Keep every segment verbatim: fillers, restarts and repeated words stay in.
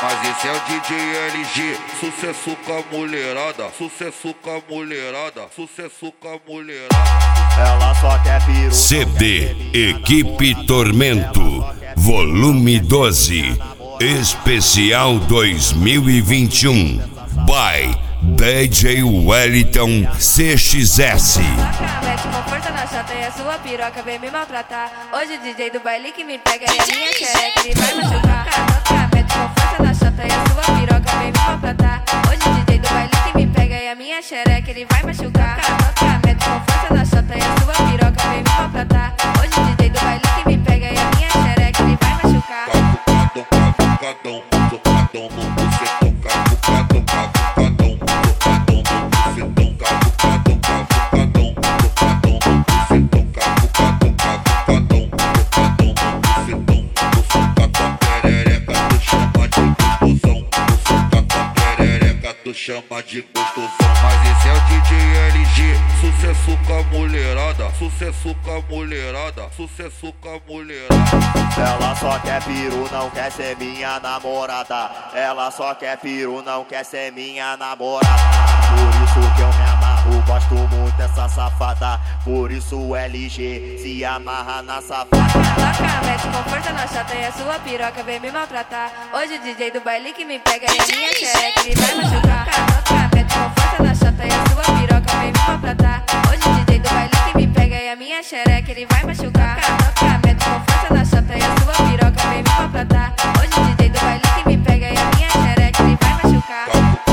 Mas esse é o D J L G, sucesso com a mulherada, sucesso com a mulherada, sucesso com a mulherada. Ela só quer piru. C D Equipe Tormento, volume doze, especial dois mil e vinte e um, by D J Wellington C X S. Mete com força na chata e a sua piroca vem me maltratar. Hoje o D J do baile que me pega e a minha xereca ele vai machucar. Mete com força na chata e a sua piroca vem me maltratar. Hoje o D J do baile que me pega e a minha xereca ele vai machucar. Mete com força na chata e a sua piroca vem me maltratar. Hoje o D J do baile que me pega e a minha xereca ele vai machucar. Cavucadão, cavucadão, no bucetão, cavucadão, cavucadão, cavucadão, no bucetão, cavucadão, cavucadão, cavucadão, no bucetão, cavucadão, cavucadão, cavucadão, no bucetão. Vou soltar tua perereca, tu chama de gostosão. Vou soltar tua perereca, tu chama de gostosão. Mas esse é o D J L G, sucesso com a mulherada, sucesso com a mulherada, sucesso com a mulherada. Ela só quer piru, não quer ser minha namorada. Ela só quer piru, não quer ser minha namorada. Por isso que eu me amarro, gosto muito dessa safada. Por isso o L G se amarra na safada. Toca, mete com força na chata e a sua piroca vem me maltratar. Hoje o D J do baile que me pega e a minha xereca ele vai machucar. Toca, mete com força na chata e a sua piroca vem me maltratar. Hoje o D J do baile que me pega e a minha xereca ele vai machucar. Toca, mete com força na chata e a sua piroca vem me maltratar. Hoje o D J do baile que me pega e a minha xereca ele vai machucar.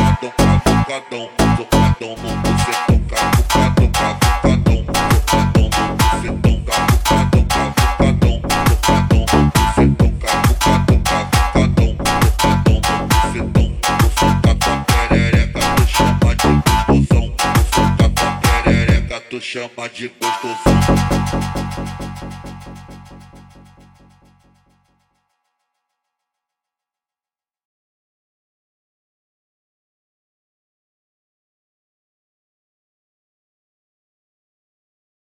Cavucadão, cavucadão, cavucadão, no bucetão, cavucadão, cavucadão, cavucadão, no bucetão, cavucadão, cavucadão, cavucadão, no bucetão, cavucadão, cavucadão, cavucadão, no bucetão. Vou soltar tua perereca, tu chama de gostosão. Vou soltar tua perereca, tu chama de gostosão.